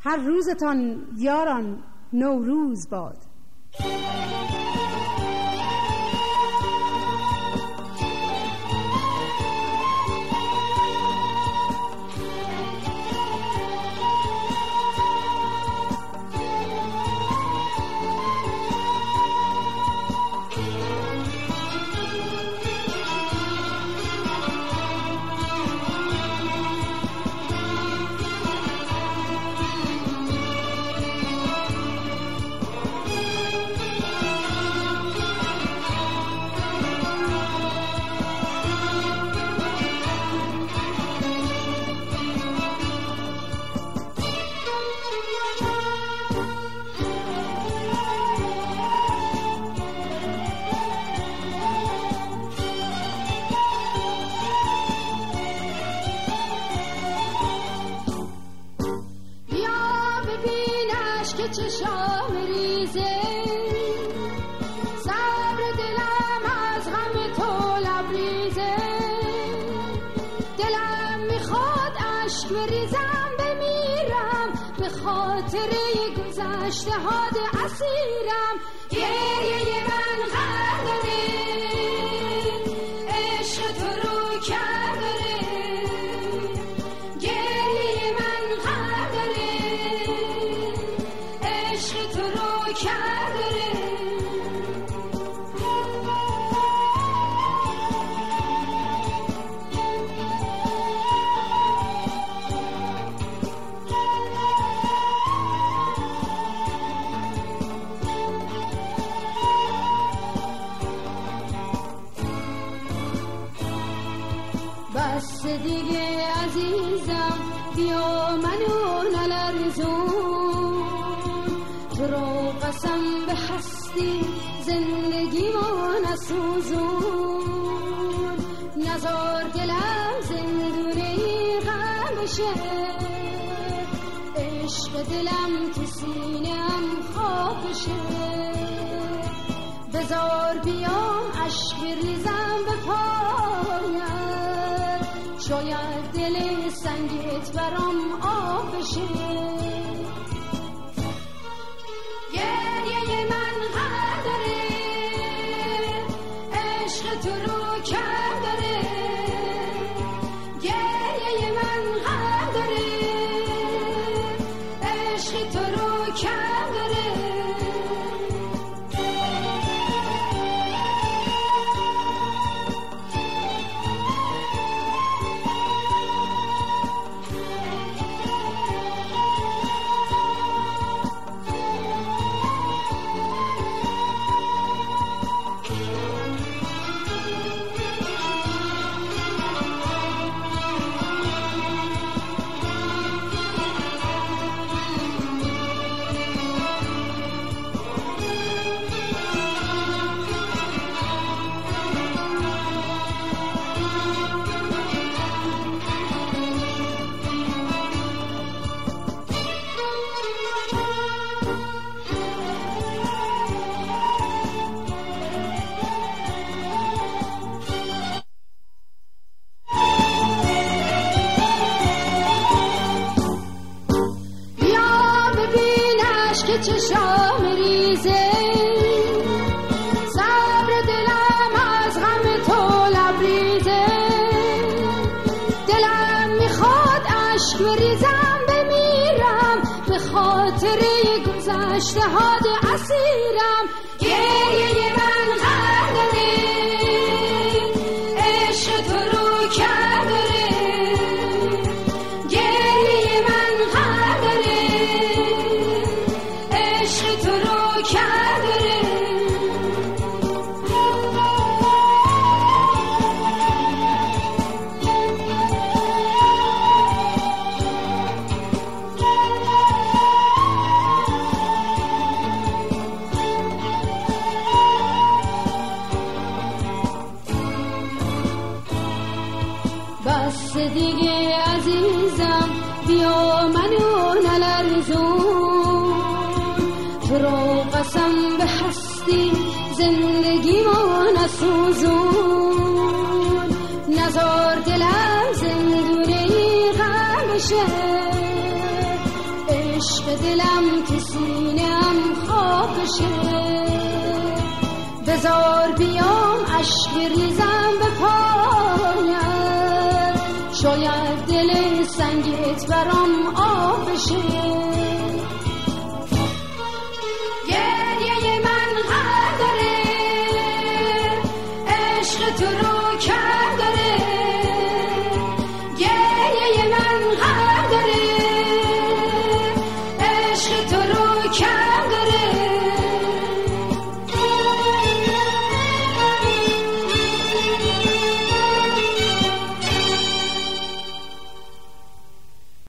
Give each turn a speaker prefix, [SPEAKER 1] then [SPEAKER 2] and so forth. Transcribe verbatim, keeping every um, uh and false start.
[SPEAKER 1] هر روزتان یاران نوروز باد.
[SPEAKER 2] چشام ریزه صبر دلم از غم تو لبریزه، دلم میخواد اشک بریزم بمیرم به خاطر گذشته هات اسیرم. گریه من غرقه عشق تو رو کرده، گریه من غرقه عشق تو رو کرده. بس دیگه عزیزم بیا منو نلرزون، تو رو قسم به هستی زندگی ما نسوزون، نزار دلم زندونه غم بشه، عشق دلم تو سینه‌ام خواب بشه، بذار بیام اشک بریزم به پایم، شاید دل سنگت برام آب بشه. گریه من غم داره عشق تو رو کرده، گریه من غم داره عشق تو رو کرده. که چشام ریزه صبر دلم از غم تو لبریزه، دلم میخواد اشک بریزم بمیرم به خاطر گذشته هات اسیرم. گریه من غم داره عشق تو رو کرده، گریه من غم داره عشق تو رو کرده. بس دیگه عزیزم بیا منو نلرزون، تو رو قسم به هستی زندگی ما نسوزون، نزار دلم زندونه غم بشه، عشق عشق دلم تو سینه‌ام خواب بشه، بذار بیام عشق ریزم به پایت، شاید دل سنگت برام آب بشه.